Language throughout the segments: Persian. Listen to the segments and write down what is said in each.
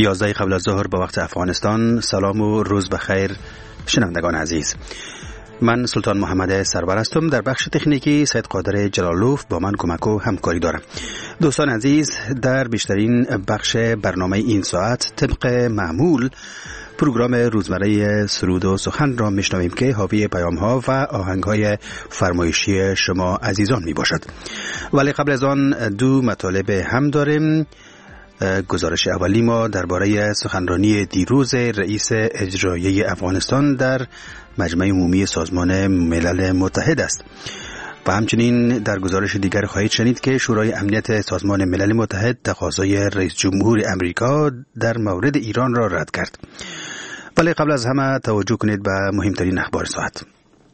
11 قبل از ظهر به وقت افغانستان. سلام و روز بخیر شنوندگان عزیز. من سلطان محمد سرور هستم. در بخش تکنیکی سید قادر جلالوف با من کمک و همکاری دارم. دوستان عزیز، در بیشترین بخش برنامه این ساعت طبق معمول پروگرام روزمره سرود و سخن را میشنویم که حاوی پیام ها و آهنگ های فرمایشی شما عزیزان می باشد. ولی قبل از آن دو مطالب هم داریم. گزارش اولی ما درباره سخنرانی دیروز رئیس اجرایی افغانستان در مجمع عمومی سازمان ملل متحد است و همچنین در گزارش دیگر خواهید شنید که شورای امنیت سازمان ملل متحد تقاضای رئیس جمهور امریکا در مورد ایران را رد کرد. ولی قبل از همه توجه کنید به مهمترین اخبار ساعت.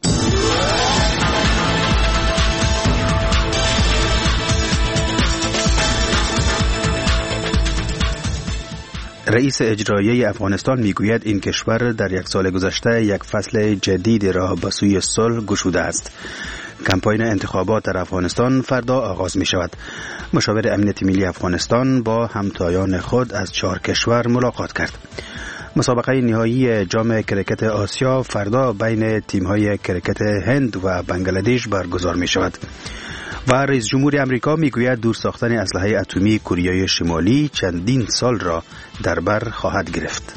رئیس اجرایی افغانستان میگوید این کشور در یک سال گذشته یک فصل جدید را به سوی صلح گشوده است. کمپاین انتخابات در افغانستان فردا آغاز می شود. مشاور امنیت ملی افغانستان با همتایان خود از 4 کشور ملاقات کرد. مسابقه نهایی جام کرکت آسیا فردا بین تیم‌های کرکت هند و بنگلادش برگزار می شود. و رئیس جمهور امریکا میگوید دور ساختن اسلحه اتمی کره شمالی چندین سال را در بر خواهد گرفت.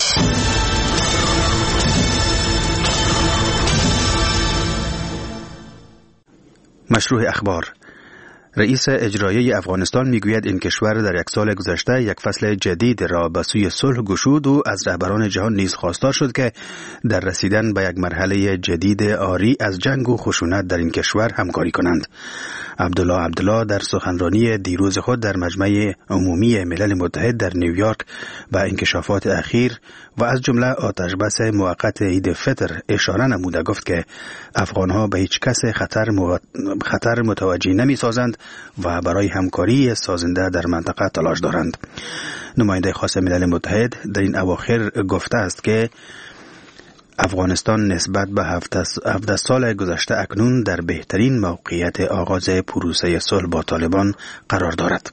مشروع اخبار. رئیس اجرایی افغانستان میگوید این کشور در یک سال گذشته یک فصل جدید را به سوی صلح گشود و از رهبران جهان نیز خواستار شد که در رسیدن به یک مرحله جدید عاری از جنگ و خشونت در این کشور همکاری کنند. عبدالله در سخنرانی دیروز خود در مجمع عمومی ملل متحد در نیویورک به انکشافات اخیر و از جمله آتشبس موقت عید فطر اشاره نموده گفت که افغانها به هیچ کس خطر متوجه نمی سازند و برای همکاری سازنده در منطقه تلاش دارند. نماینده خاص ملل متحد در این اواخر گفته است که افغانستان نسبت به 17 سال گذشته اکنون در بهترین موقعیت آغاز پروسه صلح با طالبان قرار دارد.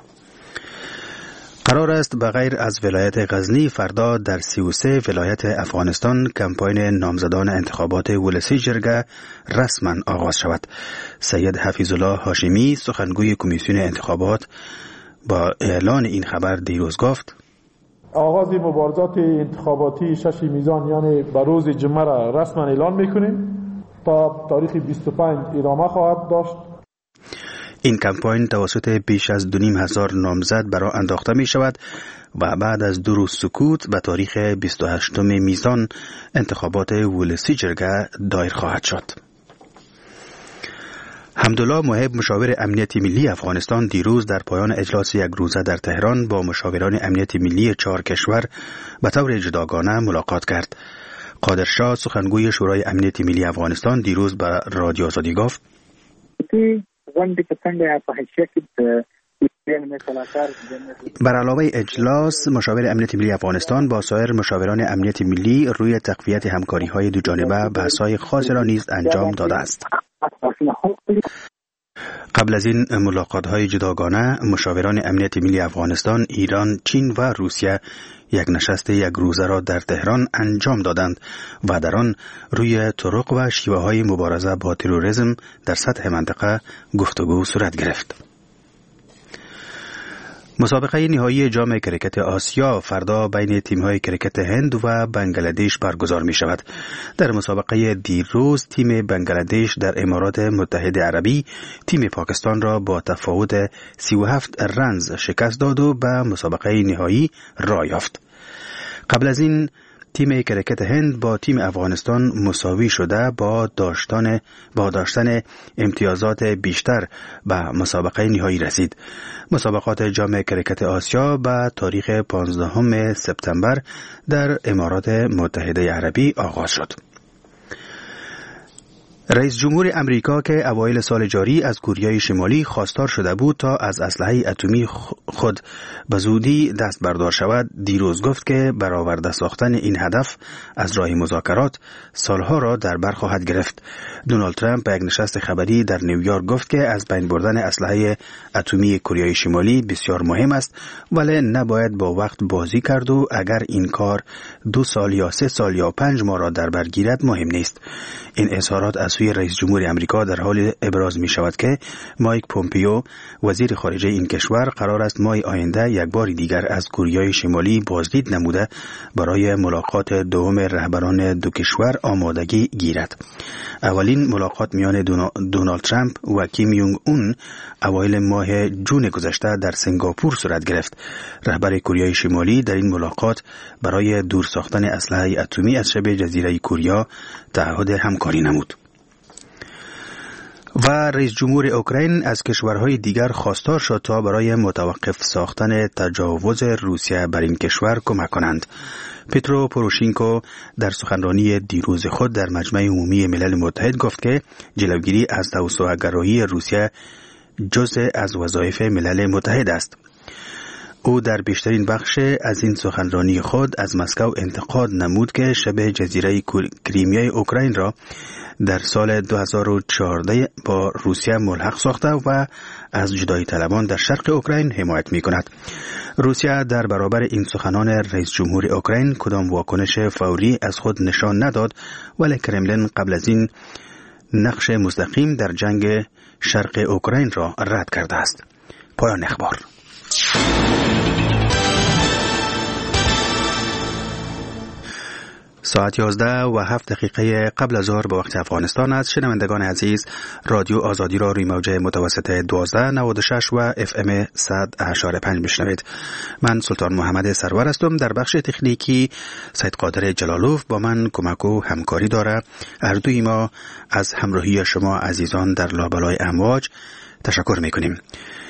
قرار است بغیر از ولایت غزنی فردا در 33 ولایت افغانستان کمپاین نامزدان انتخابات ولسی جرگه رسما آغاز شود. سید حفیظ الله هاشمی سخنگوی کمیسیون انتخابات با اعلان این خبر دیروز گفت: آغاز مبارزات انتخاباتی 6 میزان یعنی به روز جمعه را رسما اعلان میکنیم تا تاریخ 25 ادامه خواهد داشت. این کمپاین توسط بیش از 2,500 نامزد برای انداخته می شود و بعد از 2 روز سکوت به تاریخ 28 میزان انتخابات ولسی جرگه دایر خواهد شد. حمدالله محب مشاور امنیت ملی افغانستان دیروز در پایان اجلاس یک روزه در تهران با مشاوران امنیت ملی 4 کشور به طور جداگانه ملاقات کرد. قادرشاه سخنگوی شورای امنیت ملی افغانستان دیروز به رادیو آزادی گفت: بر علاوه اجلاس مشاور امنیت ملی افغانستان با سایر مشاوران امنیت ملی روی تقویت همکاری‌های دوجانبه بحث‌های خاصی را نیز انجام داده است. قبل از این ملاقات‌های جداگانه مشاوران امنیت ملی افغانستان، ایران، چین و روسیه یک نشست یک روزه را در تهران انجام دادند و در آن روی طرق و شیوه‌های مبارزه با تروریسم در سطح منطقه گفتگو صورت گرفت. مسابقه نهایی جام کرکت آسیا فردا بین تیم‌های کرکت هند و بنگلادش برگزار می شود. در مسابقه دیروز تیم بنگلادش در امارات متحده عربی تیم پاکستان را با تفاوت 37 رنز شکست داد و به مسابقه نهایی راه یافت. قبل از این تیم کرکت هند با تیم افغانستان مساوی شده با داشتن امتیازات بیشتر به مسابقه نهایی رسید. مسابقات جام کرکت آسیا به تاریخ 15 سپتامبر در امارات متحده عربی آغاز شد. رئیس جمهور امریکا که اوایل سال جاری از کره شمالی خواستار شده بود تا از اسلحه اتمی خود به زودی دست بردار شود، دیروز گفت که برآورده ساختن این هدف از راه مذاکرات سالها را در بر خواهد گرفت. دونالد ترامپ به یک نشست خبری در نیویورک گفت که از بین بردن اسلحه اتمی کره شمالی بسیار مهم است، ولی نباید با وقت بازی کرد و اگر این کار 2 سال یا 3 سال یا 5 ماه را در بر گیرد مهم نیست. این اظهارات از سوی رئیس جمهور امریکا در حال ابراز می شود که مایک پومپیو وزیر خارجه این کشور قرار است ماه آینده یک بار دیگر از کره شمالی بازدید نموده برای ملاقات دوم رهبران دو کشور آمادگی گیرد. اولین ملاقات میان دونالد ترامپ و کیم یونگ اون اوایل ماه جون گذشته در سنگاپور صورت گرفت. رهبر کره شمالی در این ملاقات برای دور ساختن اسلحه اتمی از شبه جزیره کره تعهد همکاری نمود. و رئیس جمهور اوکراین از کشورهای دیگر خواستار شد تا برای متوقف ساختن تجاوز روسیه بر این کشور کمک کنند. پترو پوروشینکو در سخنرانی دیروز خود در مجمع عمومی ملل متحد گفت که جلوگیری از توسعه‌گرایی روسیه جزء از وظایف ملل متحد است. او در بیشترین بخش از این سخنرانی خود از مسکو انتقاد نمود که شبه جزیره کریمیای اوکراین را در سال 2014 با روسیه ملحق ساخته و از جدایی طلبان در شرق اوکراین حمایت می کند. روسیه در برابر این سخنان رئیس جمهور اوکراین کدام واکنش فوری از خود نشان نداد، ولی کرملین قبل از این نقش مستقیم در جنگ شرق اوکراین را رد کرده است. پایان اخبار. ساعت 11:07 قبل از ظهر به وقت افغانستان است. شنوندگان عزیز، رادیو آزادی را روی موجه متوسط 1296 و FM 100.5 میشنوید. من سلطان محمد سرور هستم. در بخش تکنیکی سید قادر جلالوف با من کمک و همکاری داره. هر دوی ما از همراهی شما عزیزان در لابلای امواج تشکر میکنیم.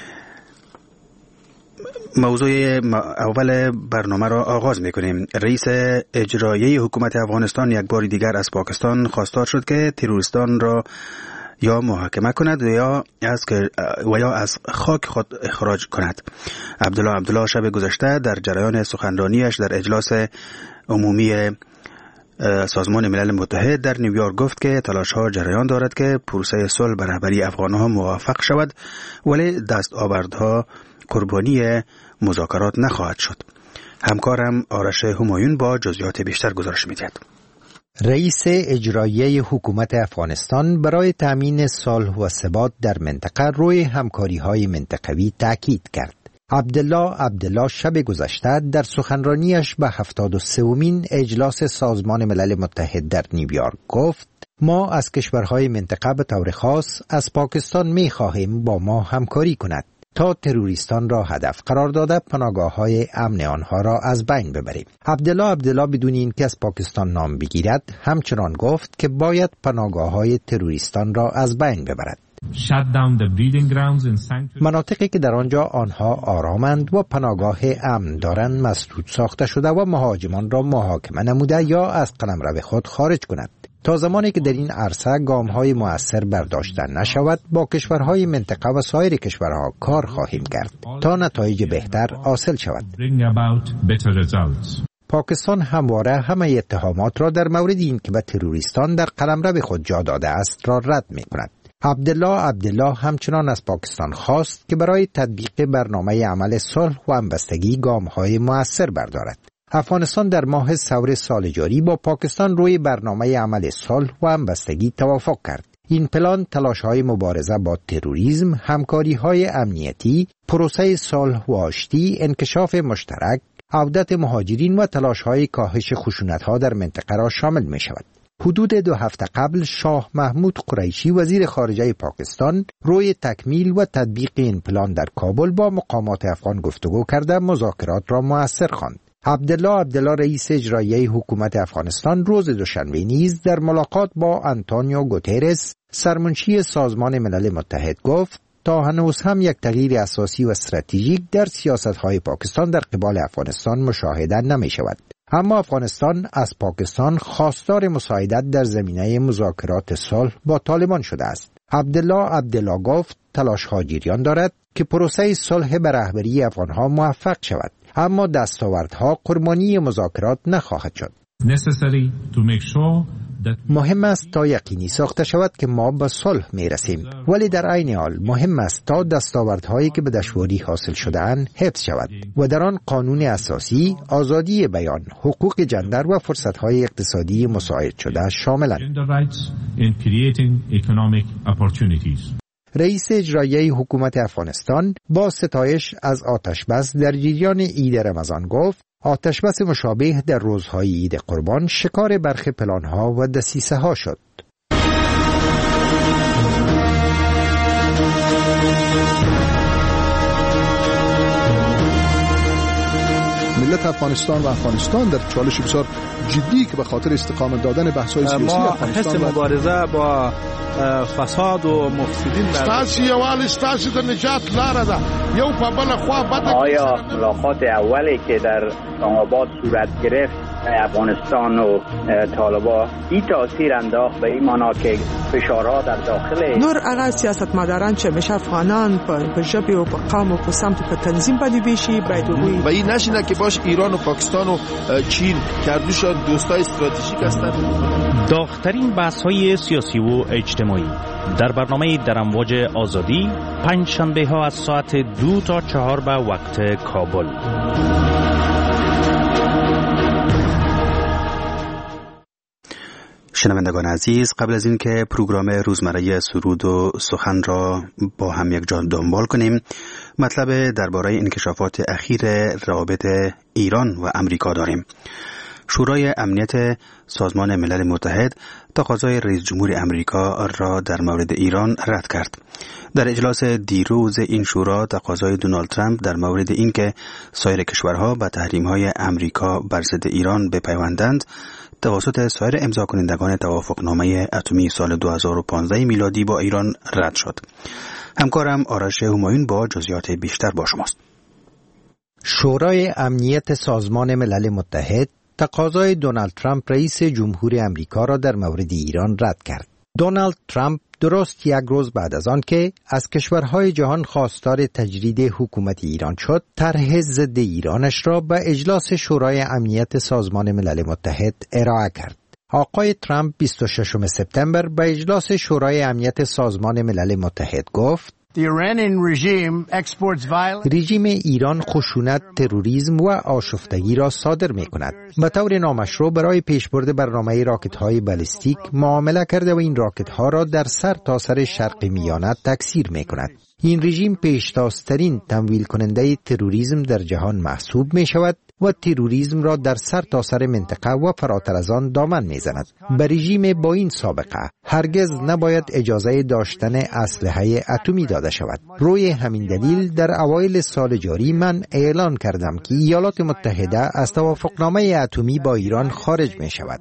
موضوع اول برنامه را آغاز میکنیم. رئیس اجرایی حکومت افغانستان یک بار دیگر از پاکستان خواستار شد که تروریستان را یا محاکمه کند و یا از خاک خود اخراج کند. عبدالله شب گذشته در جریان سخنرانیش در اجلاس عمومی سازمان ملل متحد در نیویورک گفت که تلاش‌ها جریان دارد که پروسه صلح به رهبری افغان‌ها موفق شود، ولی دستاوردها قربانی مذاکرات نخواهد شد. همکارم آرش همایون با جزئیات بیشتر گزارش می‌دهد. رئیس اجرایی حکومت افغانستان برای تامین صلح و ثبات در منطقه روی همکاری‌های منطقوی تاکید کرد. عبدالله شب گذشته در سخنرانیش به 73مین اجلاس سازمان ملل متحد در نیویورک گفت: ما از کشورهای منطقه به طور خاص از پاکستان می‌خواهیم با ما همکاری کند تا تروریستان را هدف قرار داده پناهگاه‌های امن آنها را از بین ببریم. عبدالله بدون اینکه از پاکستان نام بگیرد همچنان گفت که باید پناهگاه‌های تروریستان را از بین ببرد. مناطقی که در آنجا آنها آرامند و پناهگاه امن دارند مسدود ساخته شده و مهاجمان را محاکمه نموده یا از قلمرو خود خارج کند. تا زمانی که در این عرصه گام‌های مؤثر برداشته نشود با کشورهای منطقه و سایر کشورها کار خواهیم کرد تا نتایج بهتر حاصل شود. پاکستان همواره همه اتهامات را در مورد این که به تروریستان در قلمرو خود جا داده است را رد می‌کند. عبدالله همچنان از پاکستان خواست که برای تطبیق برنامه عمل صلح و همبستگی گام‌های مؤثر بردارد. افغانستان در ماه ثور سال جاری با پاکستان روی برنامه عمل صلح و همبستگی توافق کرد. این پلان تلاش‌های مبارزه با تروریسم، همکاری‌های امنیتی، پروسه صلح و آشتی، انکشاف مشترک، عودت مهاجرین و تلاش‌های کاهش خشونت‌ها در منطقه را شامل می‌شود. حدود 2 هفته قبل شاه محمود قریشی وزیر خارجه پاکستان روی تکمیل و تطبیق این پلان در کابل با مقامات افغان گفتگو کرده مذاکرات را مؤثر خواند. عبدالله رئیس اجرایی حکومت افغانستان روز دوشنبه نیز در ملاقات با آنتونیو گوترس سرمنشی سازمان ملل متحد گفت تا هنوز هم یک تغییر اساسی و استراتژیک در سیاست‌های پاکستان در قبال افغانستان مشاهده نمی شود. اما افغانستان از پاکستان خواستار مساعدت در زمینه مذاکرات صلح با طالبان شده است. عبدالله گفت تلاش‌ها جریان دارد که پروسه صلح به رهبری افغان‌ها موفق شود، اما دستاوردها قربانی مذاکرات نخواهد شد. مهم است تا یقینی ساخته شود که ما به صلح می رسیم، ولی در عین حال مهم است تا دستاوردهایی که به دشواری حاصل شده‌اند حفظ شود و در آن قانون اساسی، آزادی بیان، حقوق جندر و فرصت‌های اقتصادی مساعد شده شاملند. رئیس اجرایی حکومت افغانستان با ستایش از آتشبس در جریان عید رمضان گفت آتشبس مشابه در روزهای عید قربان شکار برخی پلان‌ها و دسیسه‌ها شد. ملت افغانستان و افغانستان در چالش بسیار جدی که به خاطر استقامت دادن بحث‌های سیاسی افغانستان حس مبارزه با فساد و مفسدین ستاسي یوال ستاسي د نجات لاره ده یو په بل خوا بده. آیا ملاقات اولی که در اسلام آباد صورت گرفت افغانستان و طالبان این تاثیر انداخت به این معنا که فشارها در داخل نور هغه سیاستمداران چې میشه افغانان په ژبه او په قوم او په سمت په تنظیم باندې بشي باید وي و این نشینه که باش ایران و پاکستان و چین کردوشان دوستای استراتژیک هستند. داغ‌ترین بحث‌های سیاسی و اجتماعی در برنامه در امواج آزادی پنج شنبه ها از ساعت 2 تا 4 به وقت کابل. شنوندگان عزیز، قبل از این که پروگرام روزمره سرود و سخن را با هم یک جا دنبال کنیم، مطلب درباره انکشافات اخیر روابط ایران و امریکا داریم. شورای امنیت سازمان ملل متحد تقاضای رئیس جمهور امریکا را در مورد ایران رد کرد. در اجلاس دیروز این شورا تقاضای دونالد ترامپ در مورد اینکه سایر کشورها به تحریم‌های امریکا بر ضد ایران بپیوندند توسط سایر امضا کنندگان توافقنامه اتمی سال 2015 میلادی با ایران رد شد. همکارم آرش همایون با جزئیات بیشتر با شماست. شورای امنیت سازمان ملل متحد تقاضای دونالد ترامپ رئیس جمهور امریکا را در مورد ایران رد کرد. دونالد ترامپ درست یک روز بعد از آن که از کشورهای جهان خواستار تجرید حکومت ایران شد، طرح ضد ایرانش را به اجلاس شورای امنیت سازمان ملل متحد ارائه کرد. آقای ترامپ 26 سپتامبر به اجلاس شورای امنیت سازمان ملل متحد گفت رژیم ایران خشونت، تروریسم و آشفتگی را صادر می کند. به طور نامشروع برای پیشبرد برنامه راکت‌های بالستیک معامله کرده و این راکت‌ها را در سرتاسر شرق میانه تکثیر می کند. این رژیم پیشتازترین تمویل کننده تروریسم در جهان محسوب می شود و تروریسم را در سرتاسر منطقه و فراتر از آن دامن می زند. به رژیم با این سابقه هرگز نباید اجازه داشتن اسلحه اتمی داده شود. روی همین دلیل در اوایل سال جاری من اعلان کردم که ایالات متحده از توافقنامه اتمی با ایران خارج می شود.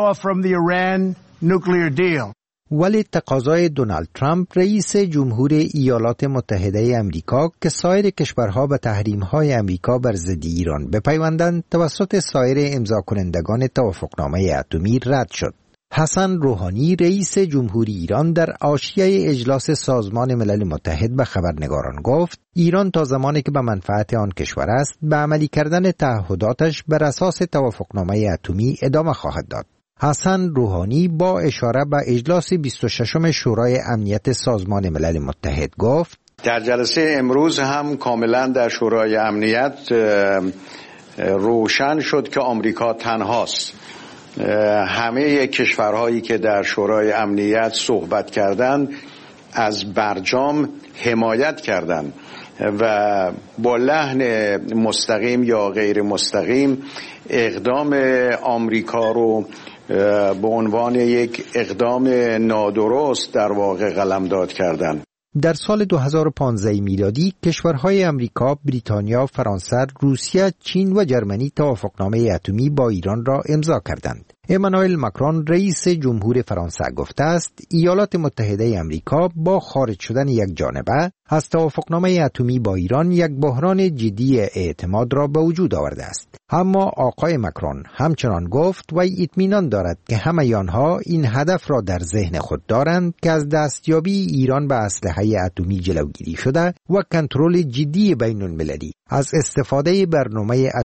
ولی تقاضای دونالد ترامپ رئیس جمهور ایالات متحده امریکا که سایر کشورها به تحریم‌های امریکا بر ضد ایران بپیوندند توسط سایر امضا کنندگان توافقنامه اتمی رد شد. حسن روحانی رئیس جمهوری ایران در حاشیه اجلاس سازمان ملل متحد به خبرنگاران گفت ایران تا زمانی که به منفعت آن کشور است به عملی کردن تعهداتش بر اساس توافقنامه اتمی ادامه خواهد داد. حسن روحانی با اشاره به اجلاس 26 شورای امنیت سازمان ملل متحد گفت در جلسه امروز هم کاملا در شورای امنیت روشن شد که آمریکا تنهاست. همه کشورهایی که در شورای امنیت صحبت کردند از برجام حمایت کردند و با لحن مستقیم یا غیر مستقیم اقدام آمریکا رو به عنوان یک اقدام نادرست در واقع قلمداد کردند. در سال 2015 میلادی کشورهای امریکا، بریتانیا، فرانسه، روسیه، چین و جرمنی توافقنامه اتمی با ایران را امضا کردند. امانوئل ماکرون رئیس جمهور فرانسه گفته است ایالات متحده امریکا با خارج شدن یک جانبه از توافقنامه اتمی با ایران یک بحران جدی اعتماد را به وجود آورده است. اما آقای ماکرون همچنان گفت و اطمینان دارد که همه آنها این هدف را در ذهن خود دارند که از دستیابی ایران به اسلحه اتمی جلوگیری شده و کنترل جدی بین المللی از استفاده برنامه